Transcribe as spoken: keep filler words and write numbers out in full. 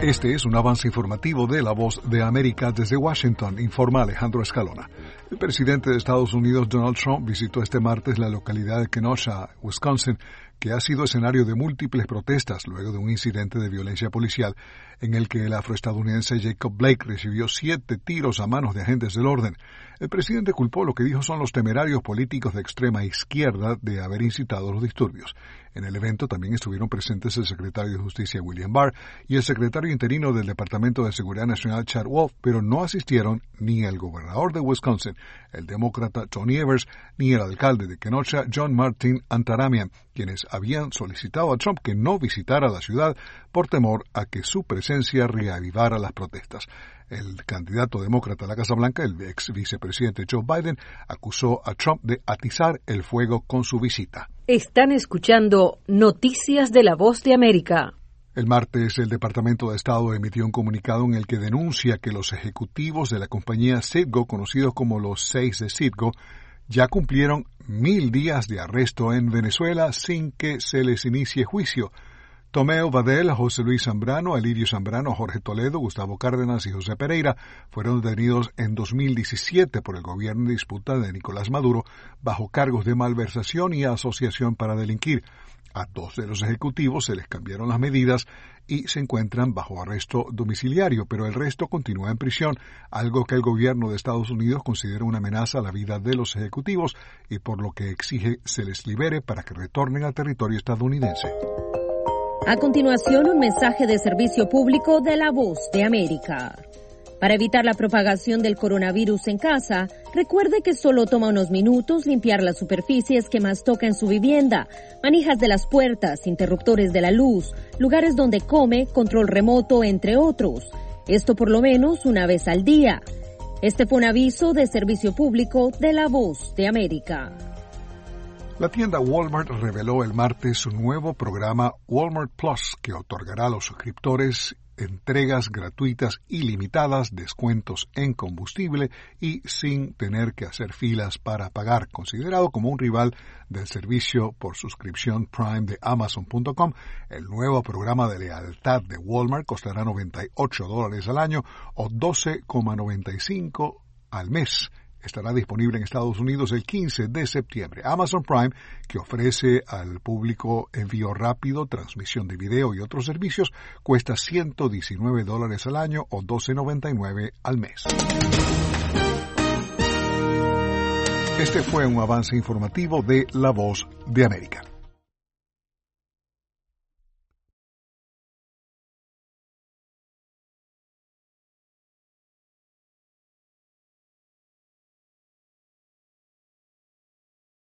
Este es un avance informativo de La Voz de América desde Washington, informa Alejandro Escalona. El presidente de Estados Unidos, Donald Trump, visitó este martes la localidad de Kenosha, Wisconsin, que ha sido escenario de múltiples protestas luego de un incidente de violencia policial en el que el afroestadounidense Jacob Blake recibió siete tiros a manos de agentes del orden. El presidente culpó lo que dijo son los temerarios políticos de extrema izquierda de haber incitado los disturbios. En el evento también estuvieron presentes el secretario de Justicia William Barr y el secretario interino del Departamento de Seguridad Nacional Chad Wolf, pero no asistieron ni el gobernador de Wisconsin, el demócrata Tony Evers, ni el alcalde de Kenosha, John Martin Antaramian, quienes habían solicitado a Trump que no visitara la ciudad por temor a que su presencia reavivara las protestas. El candidato demócrata a la Casa Blanca, el ex vicepresidente Joe Biden, acusó a Trump de atizar el fuego con su visita. Están escuchando Noticias de la Voz de América. El martes, el Departamento de Estado emitió un comunicado en el que denuncia que los ejecutivos de la compañía Citgo, conocidos como los seis de Citgo, ya cumplieron mil días de arresto en Venezuela sin que se les inicie juicio. Tomeo Vadel, José Luis Zambrano, Elirio Zambrano, Jorge Toledo, Gustavo Cárdenas y José Pereira fueron detenidos en dos mil diecisiete por el gobierno en disputa de Nicolás Maduro bajo cargos de malversación y asociación para delinquir. A dos de los ejecutivos se les cambiaron las medidas y se encuentran bajo arresto domiciliario, pero el resto continúa en prisión, algo que el gobierno de Estados Unidos considera una amenaza a la vida de los ejecutivos y por lo que exige se les libere para que retornen al territorio estadounidense. A continuación, un mensaje de servicio público de La Voz de América. Para evitar la propagación del coronavirus en casa, recuerde que solo toma unos minutos limpiar las superficies que más toca en su vivienda, manijas de las puertas, interruptores de la luz, lugares donde come, control remoto, entre otros. Esto por lo menos una vez al día. Este fue un aviso de servicio público de La Voz de América. La tienda Walmart reveló el martes su nuevo programa Walmart Plus, que otorgará a los suscriptores entregas gratuitas ilimitadas, descuentos en combustible y sin tener que hacer filas para pagar, considerado como un rival del servicio por suscripción Prime de Amazon punto com. El nuevo programa de lealtad de Walmart costará noventa y ocho dólares al año o doce con noventa y cinco al mes. Estará disponible en Estados Unidos el quince de septiembre. Amazon Prime, que ofrece al público envío rápido, transmisión de video y otros servicios, cuesta ciento diecinueve dólares al año o doce con noventa y nueve al mes. Este fue un avance informativo de La Voz de América.